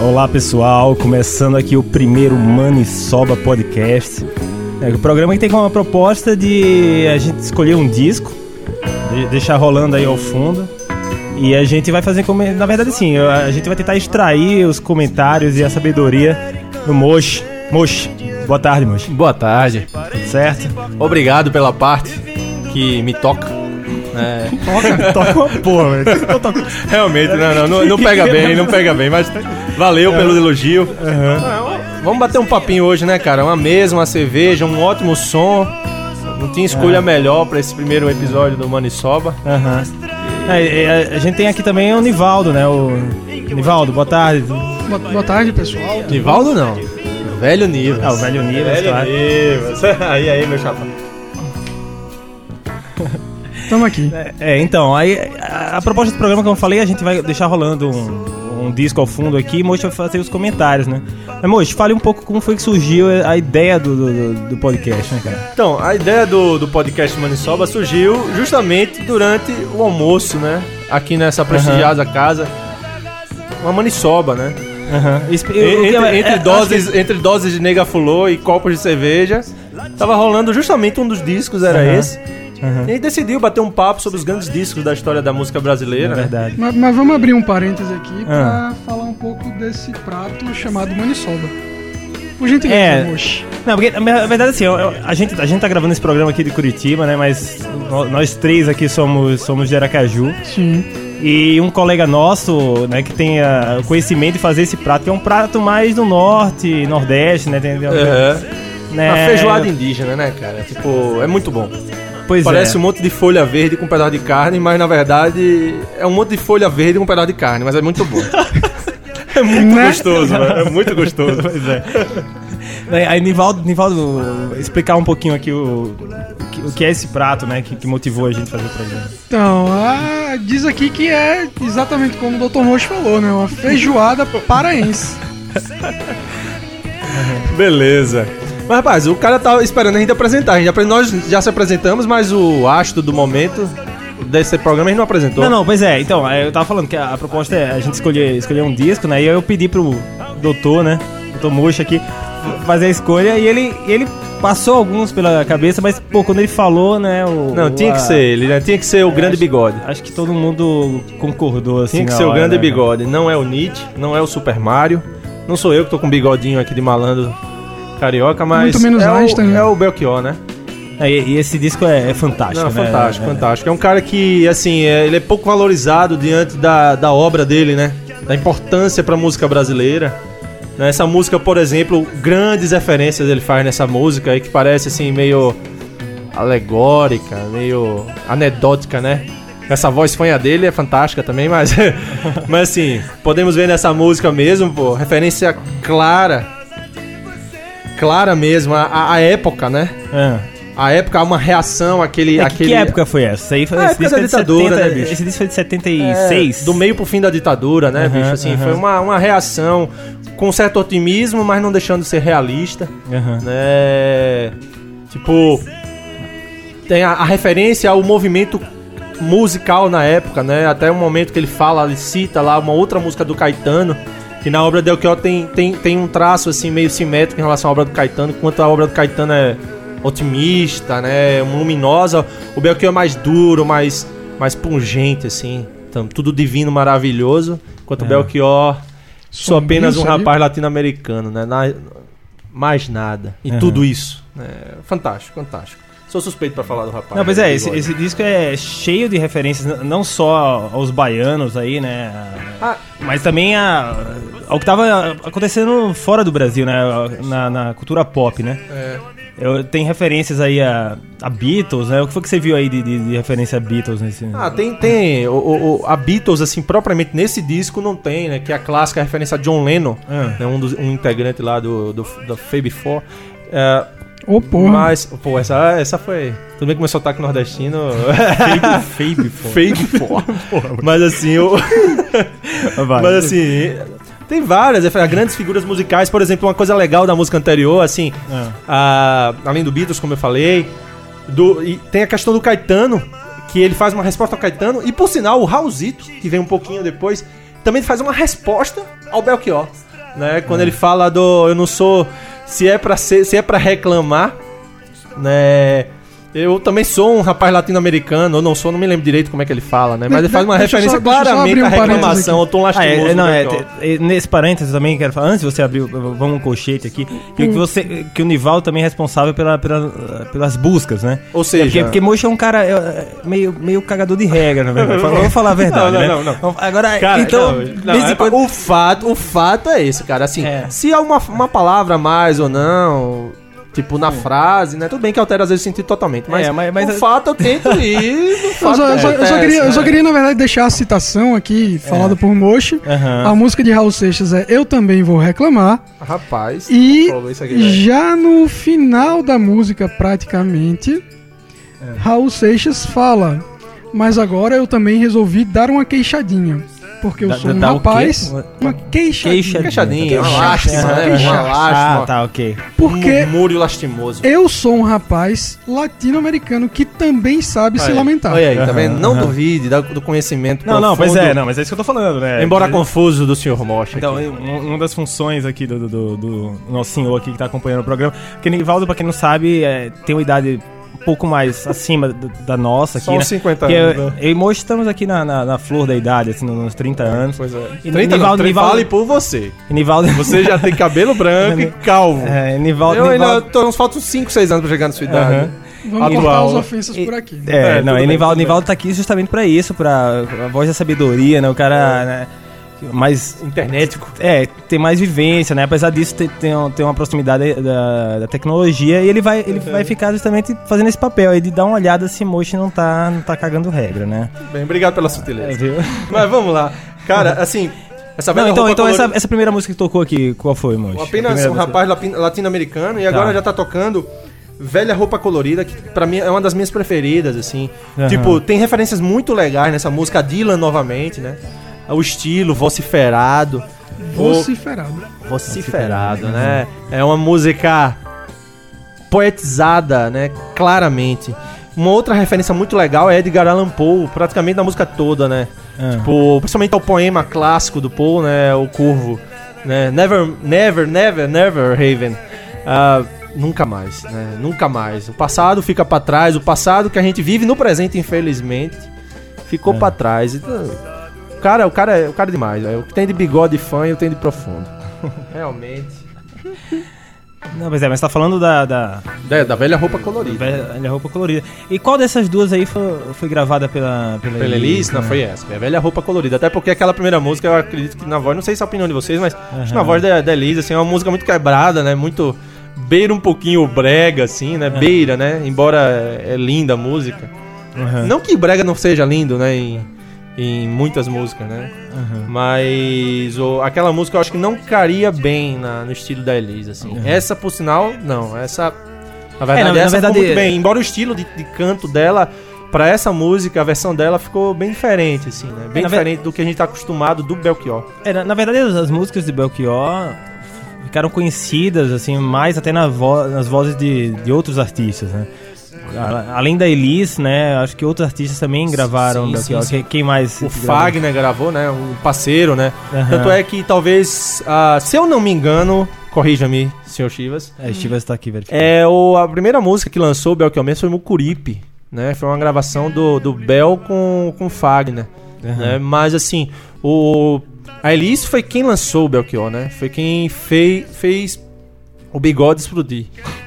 Olá pessoal, começando aqui o primeiro Maniçoba Podcast. O programa que tem como uma proposta de a gente escolher um disco, deixar rolando aí ao fundo. E a gente vai fazer, na verdade sim, a gente vai tentar extrair os comentários e a sabedoria do Moshi. Moshi, boa tarde, Moshi. Boa tarde. Tudo certo? Obrigado pela parte que me toca. Toca uma porra, velho. Realmente, não pega bem, mas valeu pelo elogio. Vamos bater um papinho hoje, né, cara? Uma mesa, uma cerveja, um ótimo som. Não tinha escolha melhor pra esse primeiro episódio do Maniçoba. A gente tem aqui também o Nivaldo, né? Nivaldo, boa tarde. Boa tarde, pessoal. Nivaldo não. O Velho Nivas. O Velho Nivas, claro. Nivas. Aí, meu chapa. Estamos aqui. Então, aí a proposta do programa, como eu falei, a gente vai deixar rolando um disco ao fundo aqui e Mochi vai fazer os comentários, né? Mas Mochi, fale um pouco como foi que surgiu a ideia do podcast, né, cara? Então, a ideia do podcast Maniçoba surgiu justamente durante o almoço, né? Aqui nessa prestigiada casa. Uma maniçoba, né? Entre doses de nega fulô e copos de cerveja, tava rolando justamente um dos discos, era esse. E aí decidiu bater um papo sobre os grandes discos da história da música brasileira. É verdade. Mas vamos abrir um parêntese aqui pra falar um pouco desse prato chamado maniçoba. Por gentileza, Mochi. Não, porque na verdade assim, a gente tá gravando esse programa aqui de Curitiba, né? Mas nós três aqui somos de Aracaju. Sim. E um colega nosso, né, que tem o conhecimento de fazer esse prato, que é um prato mais do norte, nordeste, né? Uma feijoada indígena, né, cara? Tipo, é muito bom. Parece um monte de folha verde com um pedaço de carne, mas na verdade é um monte de folha verde com um pedaço de carne, mas é muito bom. É muito gostoso, velho. É muito gostoso. Pois é. Aí, Nivaldo, explicar um pouquinho aqui o que é esse prato, né, que motivou a gente a fazer o programa. Então, diz aqui que é exatamente como o Dr. Mochi falou, né? Uma feijoada paraense. Beleza. Mas, rapaz, o cara tá esperando a gente apresentar. Nós já se apresentamos, mas o astro do momento desse programa a gente não apresentou. Não, pois é. Então, eu tava falando que a proposta é a gente escolher um disco, né? E eu pedi pro doutor, né? Doutor Mochi aqui, fazer a escolha. E ele passou alguns pela cabeça, mas, pô, quando ele falou, né? Tinha que ser ele, né? Tinha que ser o Grande Bigode. Acho que todo mundo concordou, assim. Tinha que ser o Grande Bigode. Não é o Nietzsche, não é o Super Mario. Não sou eu que tô com um bigodinho aqui de malandro carioca, mas muito menos Einstein, é o Belchior, né? E esse disco é fantástico, né? Fantástico. É um cara que, assim, ele é pouco valorizado diante da obra dele, né? Da importância pra música brasileira. Essa música, por exemplo, grandes referências ele faz nessa música aí que parece, assim, meio alegórica, meio anedótica, né? Essa voz fanha dele é fantástica também, mas assim, podemos ver nessa música mesmo, pô, referência clara mesmo, a época, né? A época, uma reação, Que época foi essa? Aí foi a época da ditadura, 70, né, bicho? Esse disco foi de 76. Do meio pro fim da ditadura, né, bicho? Assim, foi uma reação com um certo otimismo, mas não deixando de ser realista. Né? Tipo, tem a referência ao movimento musical na época, né? Até o momento que ele cita lá uma outra música do Caetano, que na obra do Belchior tem um traço assim meio simétrico em relação à obra do Caetano, enquanto a obra do Caetano é otimista, né, luminosa, o Belchior é mais duro, mais pungente, assim, então, tudo divino, maravilhoso, enquanto o Belchior sou apenas um rapaz latino-americano, né, mais nada, e tudo isso, fantástico. Sou suspeito pra falar do rapaz. Não, pois esse disco é cheio de referências, não só aos baianos aí, né? Mas também ao que tava acontecendo fora do Brasil, né? Na cultura pop, né? Tem referências aí a Beatles, né? O que foi que você viu aí de referência a Beatles nesse? Tem. A Beatles, assim, propriamente nesse disco não tem, né? Que é a clássica referência a John Lennon, né? Um integrante lá do Fab Four. Porra. Mas, pô, essa foi... Tudo bem que meu sotaque nordestino... Fab Four. Mas assim, Mas assim... Tem várias grandes figuras musicais. Por exemplo, uma coisa legal da música anterior, assim... além do Beatles, como eu falei... E tem a questão do Caetano, que ele faz uma resposta ao Caetano. E, por sinal, o Raulzito, que vem um pouquinho depois... Também faz uma resposta ao Belchior. né? Quando ele fala do eu não sou, se é pra reclamar, né? Eu também sou um rapaz latino-americano, ou não sou, não me lembro direito como é que ele fala, né? Mas ele faz uma referência claramente à reclamação, ao tom lastimoso. Nesse parênteses também quero falar, antes de você abrir, vamos um colchete aqui, que o Nivaldo também é responsável pelas buscas, né? Ou seja... Porque Mocho é um cara meio cagador de regra, na verdade. Vamos falar a verdade, não. Agora, cara, então... O fato é esse, cara. Assim, se há uma palavra a mais ou não... Tipo, na frase, né? Tudo bem que altera às vezes o sentido totalmente. Mas o fato eu tento ir. Eu só queria, na verdade, deixar a citação aqui, falada por Mocho. A música de Raul Seixas é Eu Também Vou Reclamar. Rapaz. E já no final da música, praticamente, Raul Seixas fala: mas agora eu também resolvi dar uma queixadinha. Porque eu sou um rapaz... Uma queixadinha. Uma lástima, né? Uma lástima. Tá, ok. Porque... murmúrio lastimoso. Eu sou um rapaz latino-americano que também sabe se lamentar. Olha aí, tá vendo? Não duvide do conhecimento mas é isso que eu tô falando, né? Embora confuso do Sr. Mocha. Então, uma das funções aqui do nosso senhor aqui que tá acompanhando o programa, porque Nivaldo, pra quem não sabe, tem uma idade... um pouco mais acima da nossa aqui, só uns 50 anos, né? Eu e Mocho estamos aqui na flor da idade, assim, nos 30 anos. Pois é. E 30 Nivaldo, fale por você. Nivaldo... Você já tem cabelo branco e calvo. Nivaldo... Nos faltam 5, 6 anos pra chegar na sua idade. Vamos cortar as ofensas por aqui. Nivaldo tá aqui justamente pra isso, pra a voz da sabedoria, né? O cara... né? Mais internético. Tem mais vivência, né? Apesar disso, tem uma proximidade da tecnologia e ele vai ficar justamente fazendo esse papel aí de dar uma olhada se Mocho não tá cagando regra, né? Bem, obrigado pela sutileza. Viu? Mas vamos lá. Cara, assim... Essa primeira música que tocou aqui, qual foi, Mocho? Apenas um rapaz latino-americano e agora já tá tocando Velha Roupa Colorida, que pra mim é uma das minhas preferidas, assim. Tipo, tem referências muito legais nessa música, a Dylan novamente, né? O estilo vociferado, né? É uma música poetizada, né? Claramente. Uma outra referência muito legal é Edgar Allan Poe, praticamente na música toda, né? Tipo, principalmente ao poema clássico do Poe, né? O Curvo, né? Never, Raven. Nunca mais, né? Nunca mais. O passado fica pra trás. O passado que a gente vive no presente, infelizmente, ficou pra trás. Então, o cara é demais, véio. O que tem de bigode fã e o que tem de profundo. Realmente. Não, mas você tá falando da Velha Roupa Colorida. Velha Roupa Colorida. E qual dessas duas aí foi gravada pela Elis? Não, foi essa. É a Velha Roupa Colorida. Até porque aquela primeira música, eu acredito que na voz, não sei se é a opinião de vocês, mas acho que na voz da Elis, assim, é uma música muito quebrada, né? Muito... beira um pouquinho o brega, assim, né? Beira, né? Embora é linda a música. Não que brega não seja lindo, né? Em muitas músicas, né? Mas aquela música eu acho que não caria bem no estilo da Elis, assim. Essa, por sinal, não. Essa, na verdade, ficou muito bem. Embora o estilo de canto dela, pra essa música, a versão dela ficou bem diferente, assim, né? Bem diferente do que a gente tá acostumado do Belchior. Na verdade, as músicas de Belchior ficaram conhecidas, assim, mais até nas vozes de outros artistas, né? Além da Elis, né? Acho que outros artistas também gravaram. Sim. Quem mais? O Fagner gravou, né? Um parceiro, né? Tanto é que talvez, se eu não me engano, corrija-me, senhor Chivas. Chivas tá aqui verificando. A primeira música que lançou o Belchior mesmo foi Mucuripe, né? Foi uma gravação do Bel com o Fagner. Né? Mas assim, a Elis foi quem lançou o Belchior, né? Foi quem fez o bigode explodir.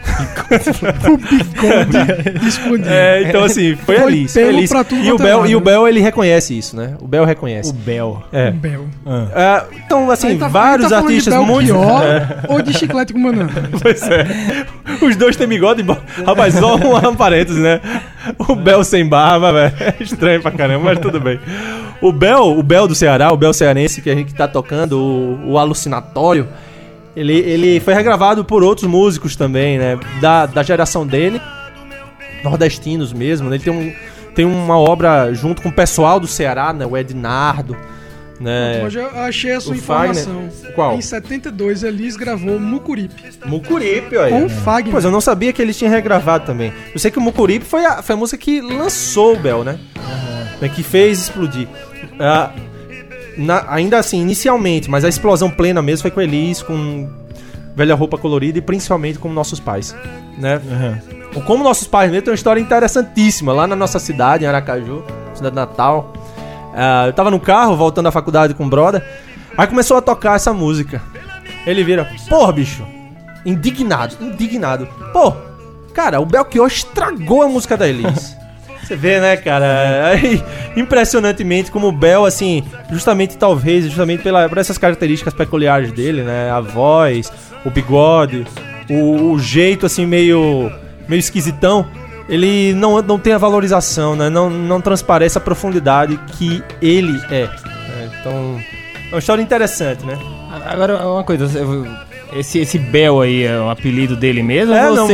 O bigode explodir. Então assim, foi a Elis. E o Bel, ele reconhece isso, né? O Bel reconhece. O Bel. O Bel. Então, assim, vários artistas muito... ou de Chiclete com Banana. Pois é. Os dois têm bigode, rapaz, só um parênteses, né? O Bel sem barba, velho. É estranho pra caramba, mas tudo bem. O Bel do Ceará, o Bel cearense, que a gente tá tocando, o Alucinatório, ele foi regravado por outros músicos também, né? Da geração dele, nordestinos mesmo, né? Ele tem uma obra junto com o pessoal do Ceará, né? O Ednardo, né? Mas eu achei a sua informação. Qual? Em 72, Elis gravou Mucuripe. Mucuripe, olha. Com o Fagner. Pois eu não sabia que eles tinham regravado também. Eu sei que o Mucuripe foi a música que lançou o Bel, né? Que fez explodir. ainda assim, inicialmente, mas a explosão plena mesmo foi com Elis, com Velha Roupa Colorida e principalmente com Nossos Pais, né? Como Nossos Pais mesmo tem uma história interessantíssima lá na nossa cidade, em Aracaju, cidade natal. Eu tava no carro, voltando da faculdade com o brother, aí começou a tocar essa música. Ele vira, porra, bicho, indignado. Pô, cara, o Belchior estragou a música da Elis. Você vê, né, cara? Aí, impressionantemente como o Bel, assim, justamente por essas características peculiares dele, né? A voz, o bigode, o jeito, assim, meio esquisitão, ele não tem a valorização, né? Não transparece a profundidade que ele é. Então, é uma história interessante, né? Agora, uma coisa, esse Bel aí é o apelido dele mesmo?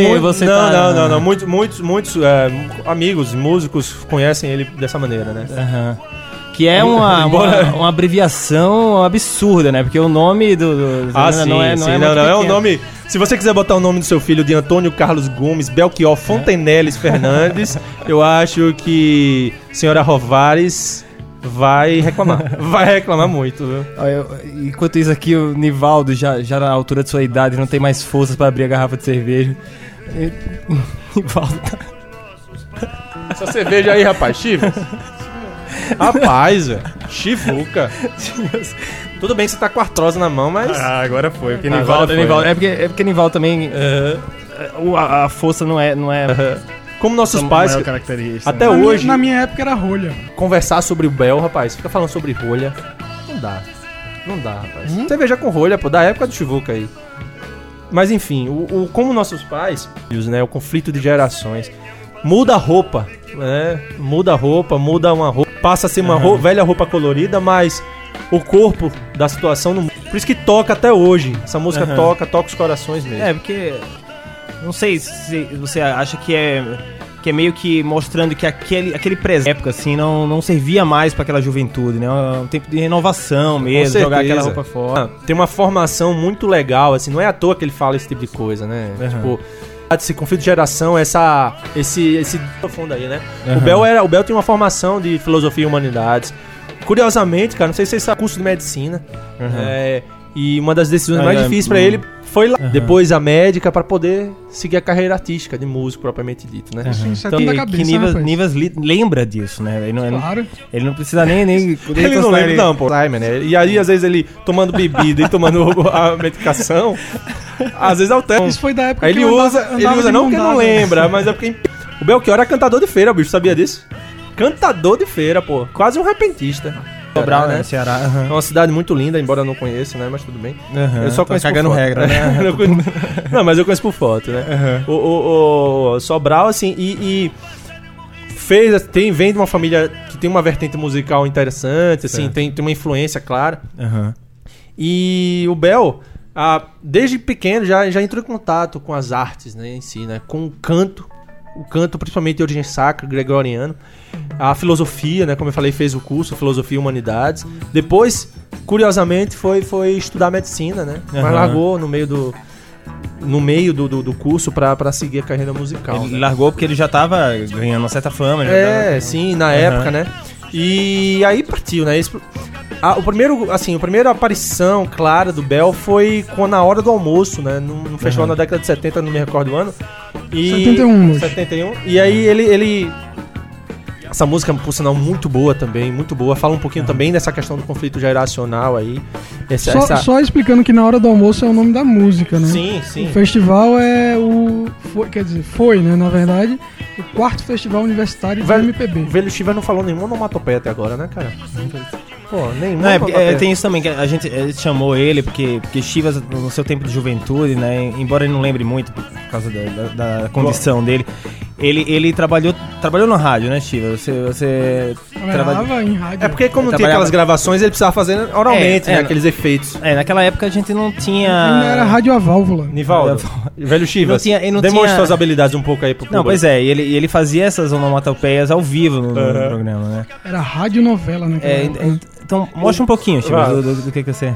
Não. Muitos amigos, músicos conhecem ele dessa maneira, né? Que é uma abreviação absurda, né? Porque o nome não é um nome. Se você quiser botar o nome do seu filho de Antônio Carlos Gomes Belchior Fonteneles Fernandes, eu acho que senhora Rovares vai reclamar muito, viu? Enquanto isso aqui, o Nivaldo, já na altura de sua idade, não tem mais forças pra abrir a garrafa de cerveja. Nivaldo tá... Essa cerveja aí, rapaz, Chivas. Rapaz, velho, chivuca. Tudo bem que você tá com artrose na mão, mas... agora foi, porque Nivaldo... É porque Nivaldo também... A força não é como nossos pais, até hoje... Na minha época era rolha. Conversar sobre o Bel, rapaz, fica falando sobre rolha, não dá, rapaz. Cerveja com rolha, pô, da época do Chivuca aí. Mas enfim, como nossos pais, né, o conflito de gerações, muda a roupa, né, muda uma roupa, passa a ser uma velha roupa colorida, mas o corpo da situação não... Por isso que toca até hoje, essa música toca os corações mesmo. Porque... Não sei se você acha que é meio que mostrando que aquele época assim não servia mais pra aquela juventude, né? Um tempo de renovação mesmo, jogar aquela roupa fora. Tem uma formação muito legal, assim, não é à toa que ele fala esse tipo de coisa, né? Tipo, esse conflito de geração, esse profundo aí, né? O Bel tem uma formação de filosofia e humanidades. Curiosamente, cara, não sei se você sabe, curso de medicina. E uma das decisões mais difíceis pra ele foi lá. Depois a médica pra poder seguir a carreira artística de músico propriamente dito, né? Então, que Nivas lembra disso, né? Ele não precisa nem ele não lembra, não, pô. Né? E aí, às vezes, ele tomando bebida e tomando a medicação, às vezes altera. Isso foi da época aí ele usa não porque não lembra, mas é porque o Belchior era cantador de feira, bicho, sabia disso? Cantador de feira, pô. Quase um repentista. Sobral, né? Ceará. É uma cidade muito linda, embora eu não conheça, né? Mas tudo bem. Eu só conheço cagando por foto, regra, né? Não, mas eu conheço por foto, né? O Sobral, assim, vem de uma família que tem uma vertente musical interessante, assim, tem uma influência clara. E o Bel, desde pequeno, já entrou em contato com as artes, né, em si, né? Com o canto principalmente de origem sacra, gregoriano. A filosofia, né, como eu falei, fez o curso Filosofia e Humanidades. Depois, curiosamente, foi estudar medicina, né? Mas largou no meio do curso pra seguir a carreira musical. Ele largou porque ele já tava ganhando uma certa fama. Sim, na época, né? E aí partiu, né? A primeira aparição clara do Bel foi na hora do almoço, né? Num festival na década de 70, não me recordo o ano. 71. E aí ele... Essa música, por sinal, muito boa também, muito boa. Fala um pouquinho também dessa questão do conflito geracional aí. Só explicando que na hora do almoço é o nome da música, né? Sim. O festival foi, né, na verdade, o 4º festival universitário do MPB. O Velho Chivas não falou nenhuma onomatopeia até agora, né, cara? Pô, nenhuma. Tem isso também, que a gente chamou ele porque Chivas, no seu tempo de juventude, né, embora ele não lembre muito por causa da condição dele, ele trabalhou no rádio, né, Chivas? Você trabalhava em rádio. É porque como não tinha aquelas gravações, ele precisava fazer oralmente, né, aqueles efeitos. Naquela época a gente não tinha... Ainda era rádio a válvula. Nivaldo, Velho Chivas, demonstra suas habilidades um pouco aí pro público. Não, pois é, e ele fazia essas onomatopeias ao vivo no programa, né? Era radionovela, né? Então, mostra um pouquinho, Chivas, do que você...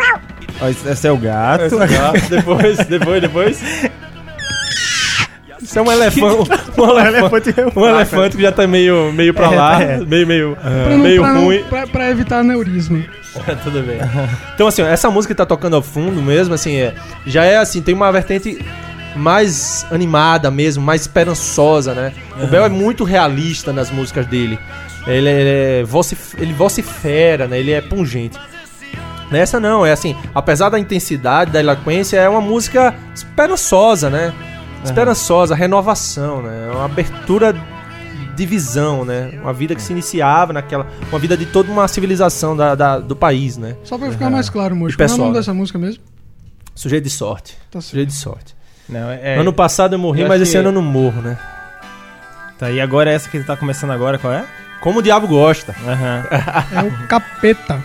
Esse é o gato. Depois. Isso é um elefante. Um elefante que já tá meio pra lá, meio ruim. Pra evitar aneurisma. Tudo bem. Então, assim, essa música que tá tocando ao fundo mesmo, assim, já é assim, tem uma vertente mais animada mesmo, mais esperançosa, né? O Bel é muito realista nas músicas dele. Ele vocifera, né? Ele é pungente. Nessa não, é assim, apesar da intensidade, da eloquência, é uma música esperançosa, né? Esperançosa, renovação, né? Uma abertura de visão, né? Uma vida que se iniciava uma vida de toda uma civilização do país, né? Só pra ficar mais claro, Mocho, qual é o nome dessa música mesmo? Sujeito de Sorte. Tá certo. Sujeito de Sorte. Não, ano passado eu morri, mas esse ano eu não morro, né? Tá, e agora essa que tá começando agora, qual é? Como o Diabo Gosta. É o Capeta.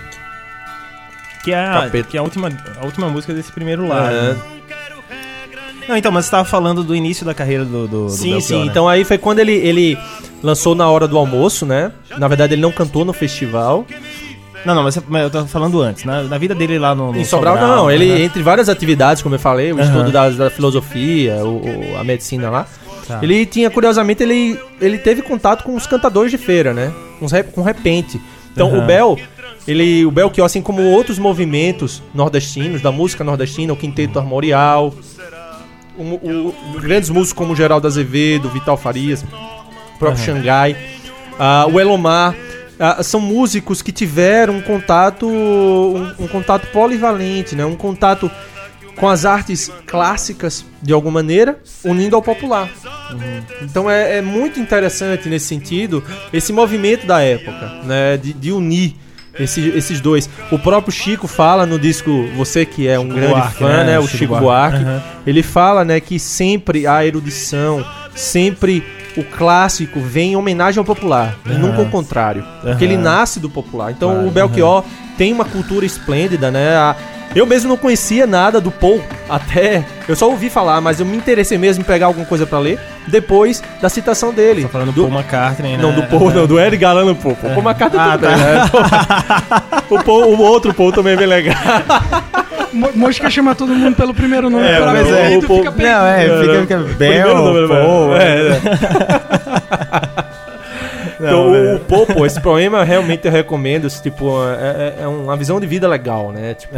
Que é a última música desse primeiro lado. Né? Não, então, mas você tava falando do início da carreira do Sim, Belchior, sim. né? Então aí foi quando ele lançou Na Hora do Almoço, né? Na verdade ele não cantou no festival. Não, mas eu tava falando antes. Na vida dele lá no em Sobral, não. Ele, entre várias atividades, como eu falei, o estudo da filosofia, a medicina lá. Tá. Ele tinha, curiosamente, ele teve contato com os cantadores de feira, né? Com repente. Então o Belchior, assim como outros movimentos nordestinos, da música nordestina, o Quinteto Armorial, grandes músicos como Geraldo Azevedo, Vital Farias, o próprio Xangai, o Elomar, são músicos que tiveram um contato polivalente, né? Um contato com as artes clássicas, de alguma maneira, unindo ao popular. Então é muito interessante nesse sentido, esse movimento da época, né? De unir esses dois. O próprio Chico fala no disco, você que é um grande Buarque, fã, né? O Chico Buarque. Ele fala, né, que sempre a erudição, sempre o clássico vem em homenagem ao popular, e nunca o contrário. Porque ele nasce do popular. Então o Belchior tem uma cultura esplêndida, né? Eu mesmo não conhecia nada do Paul, eu só ouvi falar, mas eu me interessei mesmo em pegar alguma coisa pra ler depois da citação dele. Você tá falando do Paul McCartney, né? Não, do Paul, não, do Eric Galán no Paul. Paul McCartney também, né? O outro Paul também é bem legal. Mosca chama todo mundo pelo primeiro nome. O Paul, fica Bel, Paul. Então, o Paul, esse poema realmente eu recomendo. Tipo, é uma visão de vida legal, né? Tipo,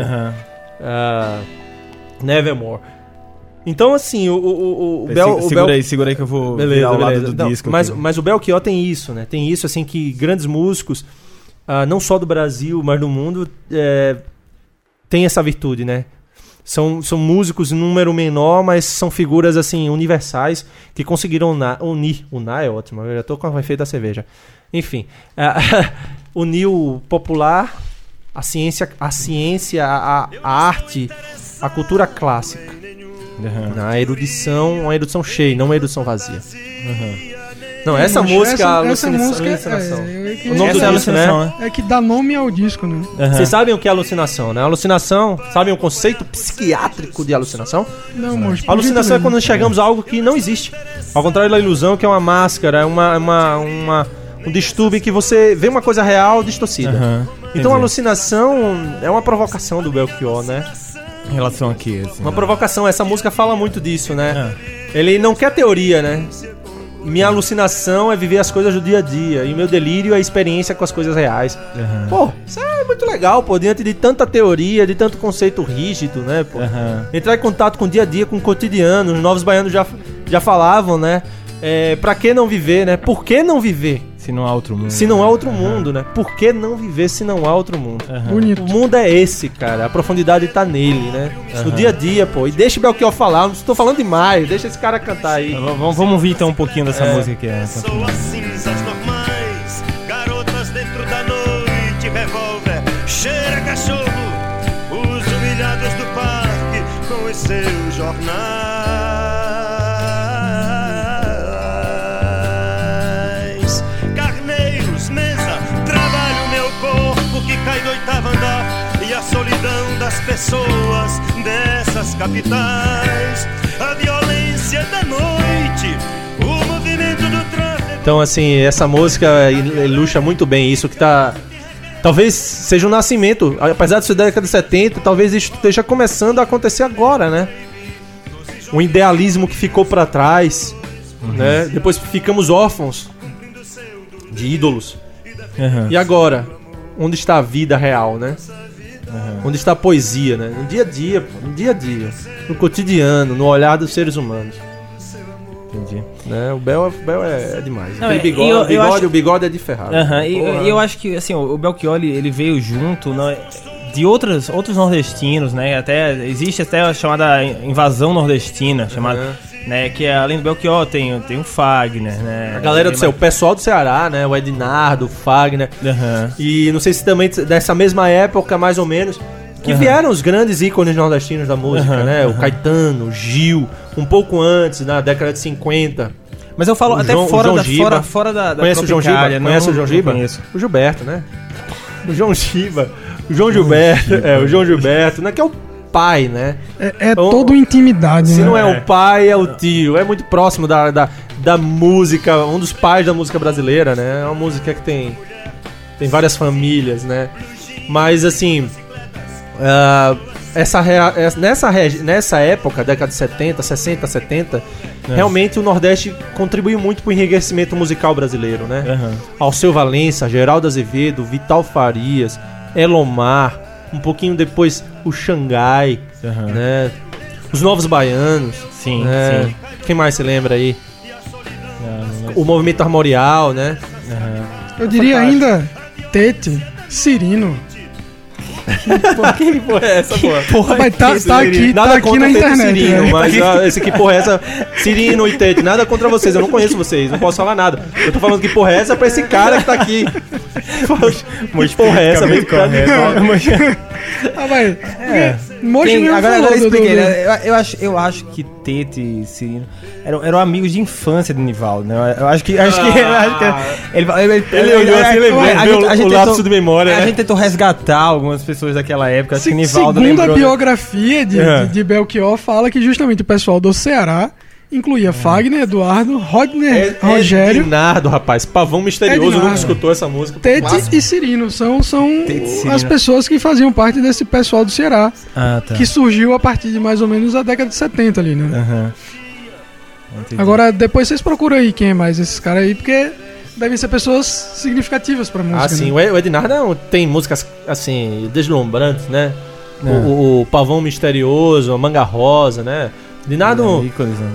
Nevermore. Então, assim, o Segura aí que eu vou virar ao lado do disco. Mas o Belchior tem isso, né? Tem isso, assim, que grandes músicos, não só do Brasil, mas do mundo, tem essa virtude, né? São músicos em número menor, mas são figuras, assim, universais, que conseguiram unir. Unar é ótimo, eu já tô com o efeito da cerveja. Enfim, unir o popular, a ciência, a arte, a cultura clássica. A erudição, uma erudição cheia, não uma erudição vazia. Não, essa música, Alucinação. O nome do disco, né? É que dá nome ao disco, né? Vocês sabem o que é alucinação, né? Alucinação, sabem o conceito psiquiátrico de alucinação? Não, moço. Alucinação é quando enxergamos algo que não existe. Ao contrário da ilusão, que é uma máscara, é um distúrbio que você vê uma coisa real distorcida. Então a alucinação é uma provocação do Belchior, né? Em relação aqui, assim, uma provocação, essa música fala muito disso, né? Ele não quer teoria, né? Minha alucinação é viver as coisas do dia a dia. E meu delírio é a experiência com as coisas reais. Pô, isso é muito legal, pô. Diante de tanta teoria, de tanto conceito rígido, né, pô. Entrar em contato com o dia a dia, com o cotidiano. Os novos baianos já falavam, né? Pra que não viver, né? Por que não viver? Se não há outro mundo. Se não há outro mundo, né? Por que não viver se não há outro mundo? Bonito. O mundo é esse, cara. A profundidade tá nele, né? No dia a dia, pô. E deixa o Belchior falar. Não estou falando demais. Deixa esse cara cantar aí. Vamos ouvir então um pouquinho dessa música que é. Sou as cinzas normais, garotas dentro da noite, revólver, cheira cachorro, os humilhados do parque com os seus jornais. Que cai do oitavo andar e a solidão das pessoas dessas capitais, a violência da noite, o movimento do tráfego. Então, assim, essa música ilustra muito bem isso que tá. Talvez seja um nascimento, apesar de ser da década de 70, talvez isso esteja começando a acontecer agora, né? O idealismo que ficou pra trás, né? Depois ficamos órfãos de ídolos. E agora, onde está a vida real, né? Onde está a poesia, né? No dia a dia, pô, no dia a dia, no cotidiano, no olhar dos seres humanos. Entendi. Né? O Bel é demais. Não, o bigode é de ferrado. E eu acho que assim, o Belchior ele veio junto de outros nordestinos, né? Existe até a chamada invasão nordestina, né? Que além do Belchior tem o Fagner, né? A galera o pessoal do Ceará, né? O Ednardo, o Fagner. E não sei se também dessa mesma época, mais ou menos, que vieram os grandes ícones nordestinos da música, né? O Caetano, o Gil, um pouco antes, na década de 50. Mas eu falo até fora da Conhece o João Giba? Conhece o João Giba? Conheço. O Gilberto, né? O João Giba. O João Gilberto. O João Gilberto, né? Que é o pai, né? É todo intimidade, se né? Se não é o pai, é o tio. É muito próximo da música, um dos pais da música brasileira, né? É uma música que tem várias famílias, né? Mas, assim... nessa época, década de 70, 60, 70, realmente o Nordeste contribuiu muito para o enriquecimento musical brasileiro, né? Alceu Valença, Geraldo Azevedo, Vital Farias, Elomar, um pouquinho depois o Xangai, né? Os Novos Baianos. Sim, né? sim. Quem mais se lembra aí? O Movimento Armorial, né? Eu diria ainda Tete, Cirino. Que porra é essa, porra? Mas tá aqui na internet. Cirino, mas esse que porra é essa? Cirino e Tete, nada contra vocês, eu não conheço vocês, não posso falar nada. Eu tô falando que porra é essa pra esse cara que tá aqui. Que porra é essa? Agora expliquei, né? Eu acho que Tete e Cirino eram amigos de infância do Nivaldo, né? Eu acho que ele olhou assim, lembrou o lapso de memória. A gente tentou resgatar algumas pessoas daquela época. Acho que Nivaldo segundo lembrou, a biografia de Belchior, fala que justamente o pessoal do Ceará incluía Fagner, Eduardo, Rodner, Rogério... Ednardo, rapaz. Pavão Misterioso, nunca escutou essa música. Tete e Cirino são as pessoas que faziam parte desse pessoal do Ceará. Que surgiu a partir de mais ou menos a década de 70 ali, né? Agora, depois vocês procuram aí quem é mais esses caras aí, porque devem ser pessoas significativas pra música. Sim. Né? O Ednardo tem músicas, assim, deslumbrantes, né? O Pavão Misterioso, a Manga Rosa, né? Ednardo...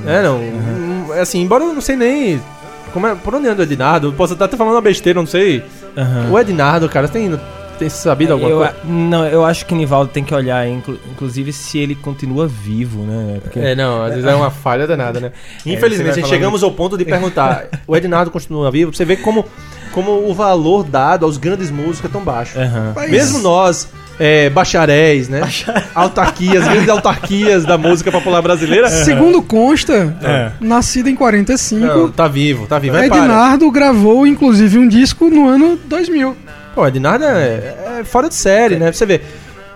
assim, embora eu não sei nem... por onde anda o Ednardo? Posso estar até falando uma besteira, não sei. O Ednardo, cara, tem sabido alguma coisa? Não, eu acho que Nivaldo tem que olhar, inclusive, se ele continua vivo, né? Porque... às vezes é uma falha danada, né? Infelizmente, chegamos ao ponto de perguntar, o Ednardo continua vivo? Você vê como o valor dado aos grandes músicos é tão baixo. Mesmo nós... bacharéis, né? Grandes autarquias da música popular brasileira. Segundo consta, nascido em 45. Não, tá vivo. Ednardo gravou, inclusive, um disco no ano 2000. Pô, Ednardo é fora de série, né? Pra você ver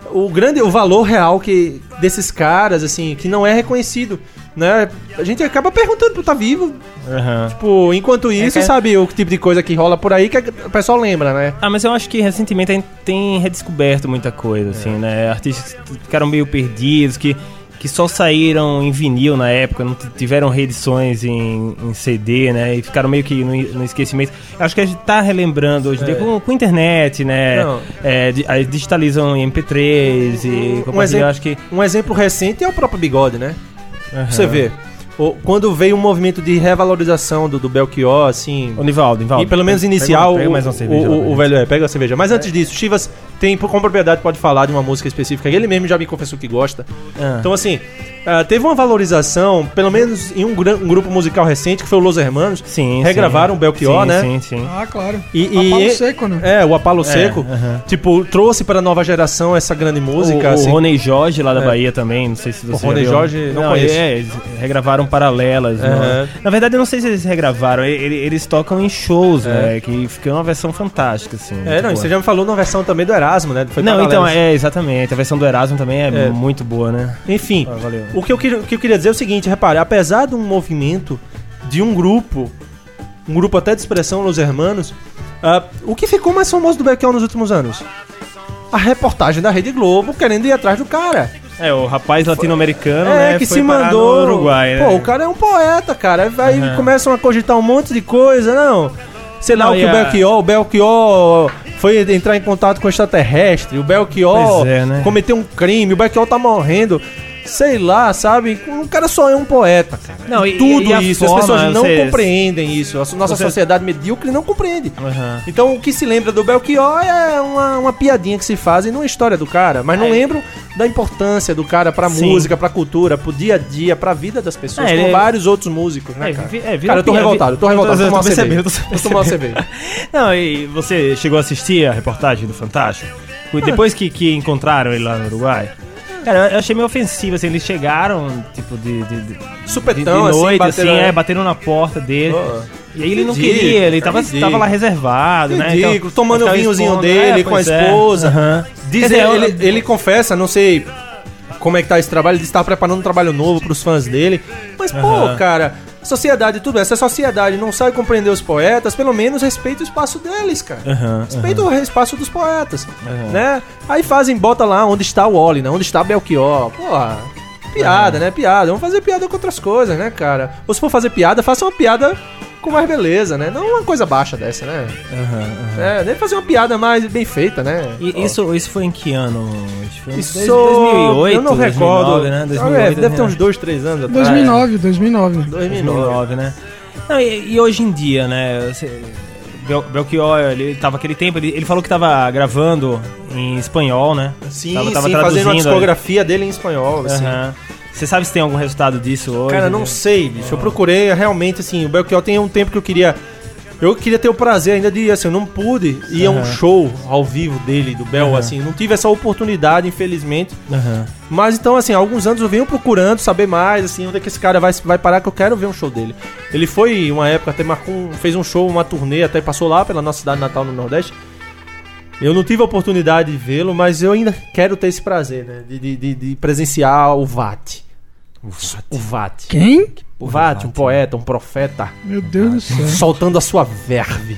o valor real desses caras, assim, que não é reconhecido, né? A gente acaba perguntando pro tá vivo. Tipo, enquanto isso, sabe o tipo de coisa que rola por aí que o pessoal lembra, né? Mas eu acho que recentemente a gente tem redescoberto muita coisa, assim, né? Artistas que ficaram meio perdidos, que só saíram em vinil na época, não tiveram reedições em CD, né? E ficaram meio que no esquecimento. Acho que a gente tá relembrando hoje em dia com internet, né? Digitalizam em MP3 e compartilham, acho que... Um exemplo recente é o próprio Bigode, né? Você vê. Quando veio um movimento de revalorização do Belchior, assim... O Nivaldo. E pelo menos inicial, pega mais uma cerveja, o velho pega a cerveja. Mas antes disso, Chivas tem, com propriedade, pode falar de uma música específica. Ele mesmo já me confessou que gosta. Então, assim, teve uma valorização, pelo menos em um grupo musical recente, que foi o Los Hermanos. Regravaram o Belchior, né? Sim. Claro. O Apalo Seco, né? O Apalo Seco. Tipo, trouxe para a nova geração essa grande música. O Rony Jorge, lá da Bahia também, não sei se você o Rony Jorge, não conheço. Eles regravaram paralelas. Na verdade, eu não sei se eles regravaram. Eles tocam em shows, né? Que ficou uma versão fantástica, assim. Você já me falou numa versão também do Erasmo, né? Exatamente. A versão do Erasmo também é muito boa, né? Enfim, o que eu queria dizer é o seguinte, repare, apesar de um movimento de um grupo até de expressão, Los Hermanos, o que ficou mais famoso do Belchior nos últimos anos? A reportagem da Rede Globo querendo ir atrás do cara. O rapaz latino-americano, né? Que foi se mandou no Uruguai, né? Pô, o cara é um poeta, cara. Aí começam a cogitar um monte de coisa, não. Sei lá, o Belchior foi entrar em contato com o extraterrestre, o Belchior cometeu um crime, o Belchior tá morrendo. Sei lá, sabe? O cara só é um poeta, cara. Não, tudo isso. As pessoas não compreendem isso. A nossa sociedade medíocre não compreende. Então, o que se lembra do Belchior é uma piadinha que se faz numa história do cara. Mas não lembram da importância do cara pra música, pra cultura, pro dia a dia, pra vida das pessoas. Com vários outros músicos, né, cara? Cara, eu tô revoltado. Vou tomar uma cerveja. Não, e você chegou a assistir a reportagem do Fantástico? Depois que encontraram ele lá no Uruguai? Cara, eu achei meio ofensivo, assim, eles chegaram, tipo, supetão, de noite, assim, bateram na porta dele. E aí ele não queria, ele tava lá reservado, né? Então, tomando o vinhozinho dele com a esposa. Diz ele confessa, não sei como é que tá esse trabalho, ele está preparando um trabalho novo pros fãs dele. Mas, pô, cara, sociedade, tudo bem, se a sociedade não sabe compreender os poetas, pelo menos respeita o espaço deles, cara. Respeita o espaço dos poetas, né? Aí bota lá onde está o Wally, né? Onde está Belchior. Porra, piada, né? Piada. Vamos fazer piada com outras coisas, né, cara? Ou se for fazer piada, faça uma piada com mais beleza, né? Não uma coisa baixa dessa, né? Deve fazer uma piada mais bem feita, né? E isso foi em que ano? Isso 2008, eu não recordo, 2009, né? 2008, deve ter uns 2-3 anos atrás. 2009, né? Não, e hoje em dia, né? Belchior, ele tava aquele tempo, ele falou que tava gravando em espanhol, né? Sim, tava fazendo a discografia dele em espanhol, assim. Você sabe se tem algum resultado disso hoje? Cara, não sei, bicho. Eu procurei realmente, assim, o Belchior tem um tempo que eu queria ter o prazer ainda de ir, assim, eu não pude ir a um show ao vivo dele, do Bel, assim, não tive essa oportunidade, infelizmente. Mas então, assim, há alguns anos eu venho procurando saber mais, assim, onde é que esse cara vai parar, que eu quero ver um show dele. Ele foi, uma época, até fez um show, uma turnê, até passou lá pela nossa cidade natal no Nordeste. Eu não tive a oportunidade de vê-lo, mas eu ainda quero ter esse prazer, né? De presenciar o VAT. O VAT. Quem? O VAT, um poeta, um profeta. Meu Deus do céu. Soltando a sua verve.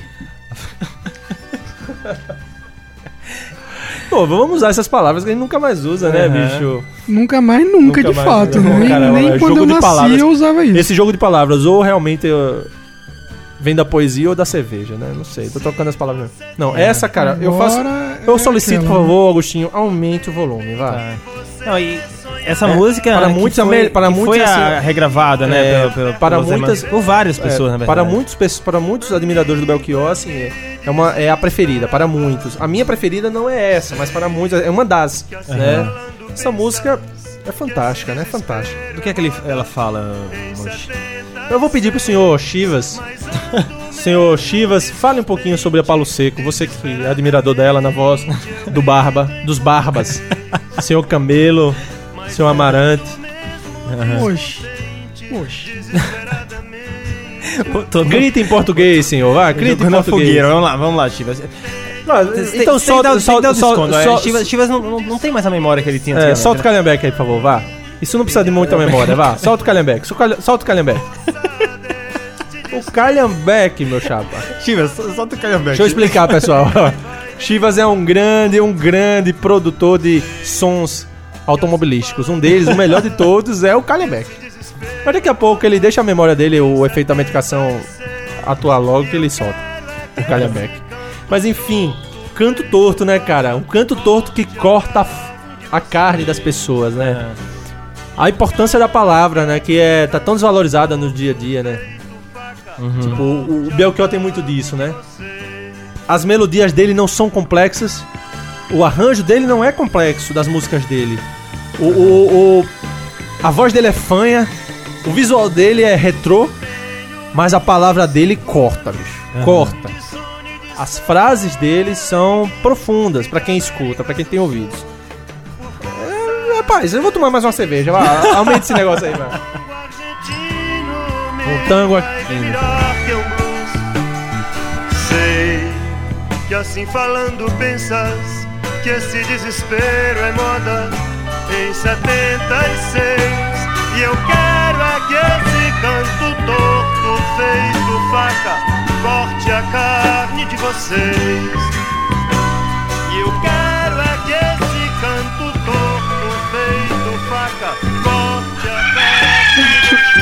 Pô, vamos usar essas palavras que a gente nunca mais usa, né, bicho? Nunca mais, nunca de fato. Nem quando eu nasci eu usava isso. Esse jogo de palavras, ou realmente... Vem da poesia ou da cerveja, né? Não sei, tô trocando as palavras. Não, essa, cara, eu solicito, por favor, Agostinho, aumente o volume, vai. Tá. Não, e essa música para muitos, foi assim, regravada, né? Por várias pessoas, na verdade. Para muitos admiradores do Belchior, assim, é a preferida, para muitos. A minha preferida não é essa, mas para muitos é uma das, né? Essa música é fantástica, né? Fantástica. Do que é que ela fala, Mochi? Eu vou pedir pro senhor Chivas. Senhor Chivas, fale um pouquinho sobre a Palo Seco. Você que é admirador dela na voz dos Barbas. Senhor Camelo, senhor Amarante. Oxi. Grita em português, senhor. Vai, grita em português. Fogueira. Vamos lá, Chivas. Então solta. Chivas não tem mais a memória que ele tinha. Solta o Calhambeque aí, por favor, vá. Isso não precisa de muita memória, vá. Solta o Calhambeque. Solta o Calhambeque. O Calhambeque, meu chapa. Chivas, solta o Calhambeque. Deixa eu explicar, pessoal. Chivas é um grande produtor de sons automobilísticos. Um deles, o melhor de todos, é o Calhambeque. Mas daqui a pouco ele deixa a memória dele, o efeito da medicação atuar logo que ele solta o Calhambeque. Mas enfim, canto torto, né, cara? Um canto torto que corta a carne das pessoas, né? A importância da palavra, né? Que tá tão desvalorizada no dia a dia, né? Tipo, o Belchior tem muito disso, né? As melodias dele não são complexas. O arranjo dele não é complexo, das músicas dele. A voz dele é fanha. O visual dele é retrô. Mas a palavra dele corta, bicho. Corta. As frases dele são profundas pra quem escuta, pra quem tem ouvidos. Rapaz, eu vou tomar mais uma cerveja. Vai, aumente esse negócio aí, mano. Um tango aqui. Sei que assim falando pensas que esse desespero é moda em 76. E eu quero é que esse canto torto feito faca corte a carne de vocês. E eu quero é que esse canto torto feito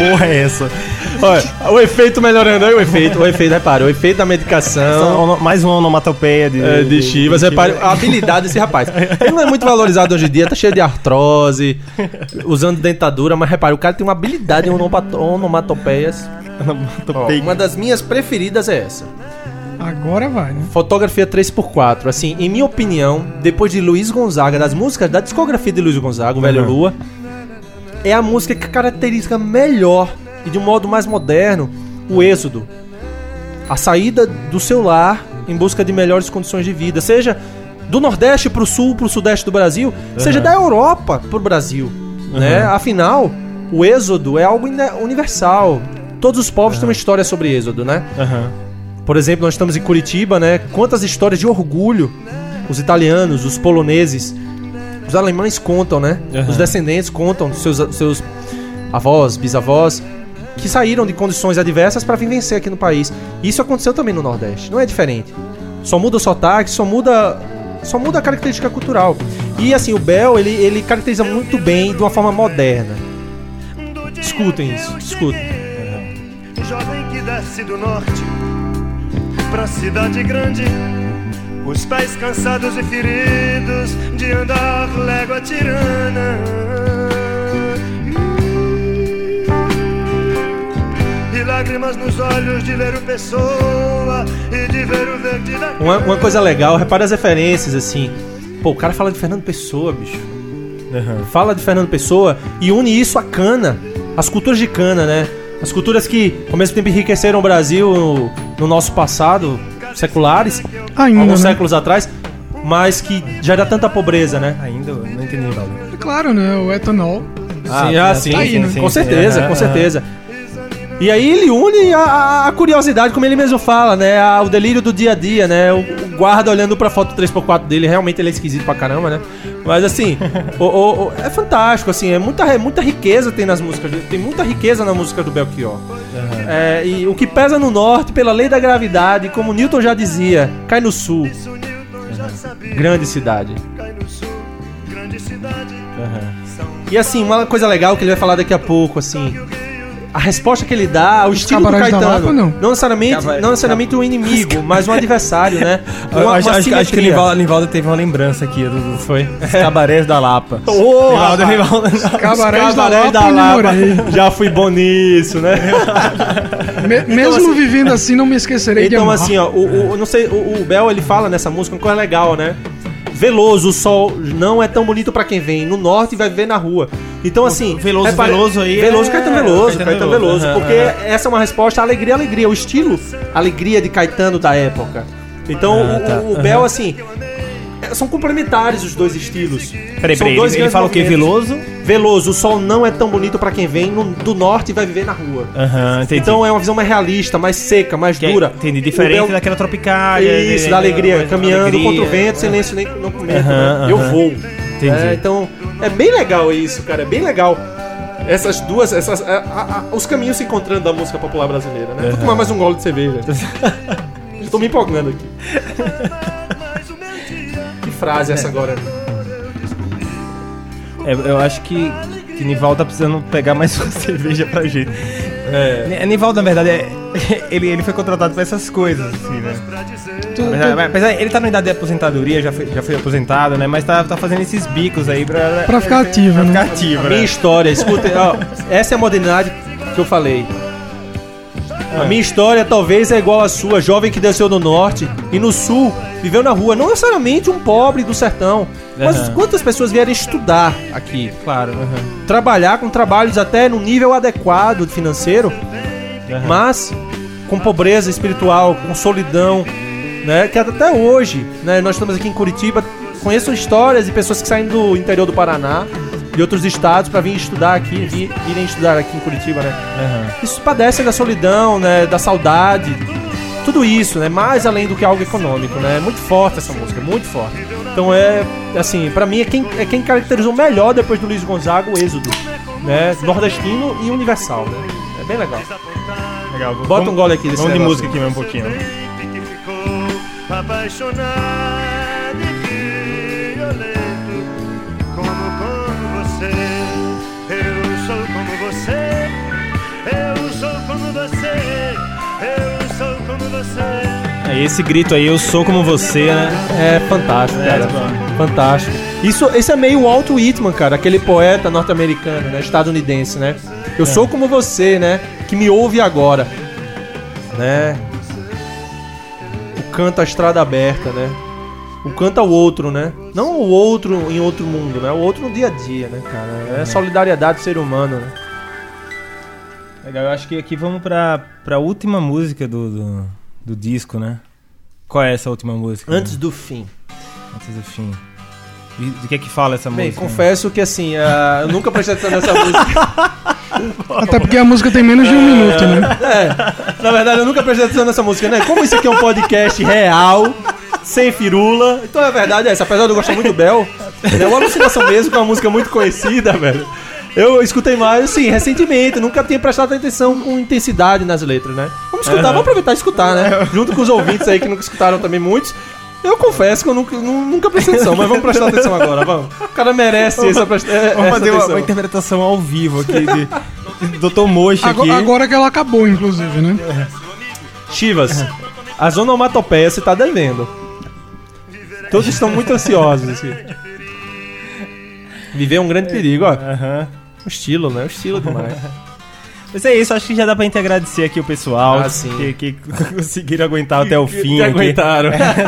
porra é essa? Olha, o efeito melhorando aí, o efeito, repara, o efeito da medicação. Mais uma onomatopeia de Chivas, repare, a habilidade desse rapaz. Ele não é muito valorizado hoje em dia, tá cheio de artrose, usando dentadura, mas repare, o cara tem uma habilidade em onomatopeias. Uma das minhas preferidas é essa. Agora vai, né? Fotografia 3x4. Assim, em minha opinião, depois de Luiz Gonzaga, das músicas da discografia de Luiz Gonzaga, o Velho Lua, é a música que caracteriza melhor e de um modo mais moderno o êxodo. A saída do seu lar em busca de melhores condições de vida, seja do Nordeste pro Sul, pro Sudeste do Brasil, seja da Europa pro Brasil, né? Afinal, o êxodo é algo universal. Todos os povos têm uma história sobre êxodo, né? Por exemplo, nós estamos em Curitiba, né? Quantas histórias de orgulho os italianos, os poloneses, os alemães contam, né? Os descendentes contam, seus avós, bisavós, que saíram de condições adversas para vir vencer aqui no país. Isso aconteceu também no Nordeste, não é diferente. Só muda o sotaque, só muda a característica cultural. E assim, o Bel, ele caracteriza muito bem de uma forma moderna. Escutem isso, escutem. Jovem que desce do norte pra cidade grande, os pés cansados e feridos de andar légua tirana, e lágrimas nos olhos de ver o Pessoa e de ver o verde da... Uma coisa legal, repara as referências, assim. Pô, o cara fala de Fernando Pessoa, bicho. Fala de Fernando Pessoa e une isso à cana, as culturas de cana, né? As culturas que, ao mesmo tempo, enriqueceram o Brasil no nosso passado, seculares, alguns séculos atrás, mas que gera tanta pobreza, né? Ainda, não entendi, Valdo. Claro, né? O etanol. Sim, com certeza. E aí ele une a curiosidade, como ele mesmo fala, né? O delírio do dia a dia, né? O guarda olhando pra foto 3x4 dele, realmente ele é esquisito pra caramba, né? Mas assim, é fantástico, assim, é muita riqueza tem nas músicas, tem muita riqueza na música do Belchior. E o que pesa no norte, pela lei da gravidade, como Newton já dizia, cai no sul. Grande cidade. E assim, uma coisa legal que ele vai falar daqui a pouco, assim, a resposta que ele dá, o estilo do Caetano, Lapa, não necessariamente um inimigo, mas um adversário, né? Acho que o Nivaldo teve uma lembrança aqui foi os cabarés da Lapa. Cabarés da Lapa. Já fui bom nisso, né? Mesmo assim, vivendo assim, não me esquecerei de amar. Então assim, ó, não sei, o Bel, ele fala nessa música uma coisa legal, né? Veloso, o sol não é tão bonito pra quem vem no norte e vai viver na rua. Então assim, Veloso aí Caetano Veloso, porque essa é uma resposta à alegria, o estilo alegria de Caetano da época. Então o Bel, assim, são complementares os dois estilos. Peraí, ele fala o que? Veloso, o sol não é tão bonito pra quem vem do norte e vai viver na rua. Então é uma visão mais realista, mais seca, mais dura. Entendi, diferente daquela tropicália. Isso, da alegria, caminhando contra o vento, silêncio nem não comenta, né? Eu vou. Entendi. Então é bem legal isso, cara, é bem legal. Essas duas, os caminhos se encontrando da música popular brasileira, né? Vou tomar mais um gole de cerveja. Estou me empolgando aqui. Que frase essa agora? Eu acho que Nivaldo tá precisando pegar mais uma cerveja pra gente. Nivaldo, na verdade, ele foi contratado pra essas coisas, assim, né? Apesar, ele tá na idade de aposentadoria, já foi aposentado, né? Mas tá fazendo esses bicos aí pra ficar ativo, né? Minha história, escuta, essa é a modernidade que eu falei. A minha história talvez é igual à sua, jovem que desceu do norte e no sul viveu na rua, não necessariamente um pobre do sertão, mas quantas pessoas vieram estudar aqui, claro, trabalhar com trabalhos até no nível adequado financeiro, mas com pobreza espiritual, com solidão, né, que até hoje, né, nós estamos aqui em Curitiba, conheço histórias de pessoas que saem do interior do Paraná, de outros estados para vir estudar aqui, irem estudar aqui em Curitiba, né? Isso padecem da solidão, né, da saudade, tudo isso, né, mais além do que algo econômico, né? É muito forte essa música, muito forte. Então assim, para mim é quem caracterizou melhor depois do Luiz Gonzaga o êxodo, né, nordestino e universal, né? É bem legal. Bota um gole aqui desse negócio. Vamos de música aqui mesmo um pouquinho. Eu sou como você. Esse grito aí, eu sou como você, né? É fantástico, cara. Fantástico. Isso é meio Walt Whitman, cara, aquele poeta norte-americano, né? Estadunidense, né? Eu sou como você, né? Que me ouve agora, né? O canto à estrada aberta, né? O canto ao outro, né? Não o outro em outro mundo, né? O outro no dia a dia, né, cara? É solidariedade do ser humano, né? Legal, eu acho que aqui vamos pra última música do disco, né? Qual é essa última música? Antes do fim. Antes do fim. E do que é que fala essa música? Bem, confesso que assim, eu nunca prestei atenção nessa música. Até porque a música tem menos de 1 minuto, né? Na verdade eu nunca prestei atenção nessa música, né? Como isso aqui é um podcast real, sem firula, então a verdade é essa. Apesar de eu gostar muito do Bel, é uma alucinação mesmo, que é uma música muito conhecida, velho. Eu escutei mais, assim, recentemente, nunca tinha prestado atenção com intensidade nas letras, né? Vamos escutar, vamos aproveitar e escutar, né? Junto com os ouvintes aí que nunca escutaram também muitos. Eu confesso que eu nunca prestei atenção, mas vamos prestar atenção agora, vamos. O cara merece vamos fazer uma interpretação ao vivo aqui de Dr. Mocha aqui. Agora que ela acabou, inclusive, né? Chivas, as onomatopeias você tá devendo. Todos estão muito ansiosos, assim. Viver é um grande perigo, ó. O estilo, né? O estilo demais. Mas é isso, acho que já dá pra gente agradecer aqui o pessoal que conseguiram aguentar até o fim. Que aguentaram.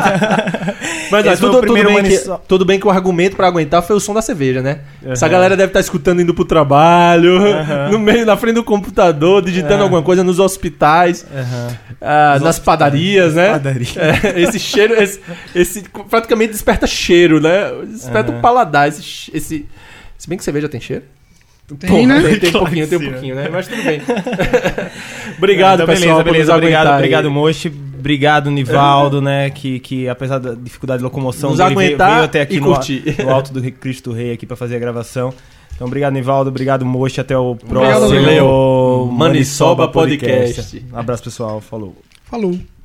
Mas tudo bem que o argumento pra aguentar foi o som da cerveja, né? Essa galera deve estar escutando indo pro trabalho, no meio, na frente do computador, digitando alguma coisa nos hospitais, nas padarias, né? Esse cheiro, esse praticamente desperta cheiro, né? Desperta o paladar. Se bem que cerveja tem cheiro. Tem, né? Tem um pouquinho, né? Mas tudo bem. Obrigado, pessoal. Beleza. Obrigado, Mochi. Obrigado, Nivaldo, né? Que apesar da dificuldade de locomoção, nos dele, aguentar veio até aqui no Alto do Cristo Rei aqui pra fazer a gravação. Então, obrigado, Nivaldo. Obrigado, Mochi. Até o próximo Maniçoba Podcast. Um abraço, pessoal. Falou.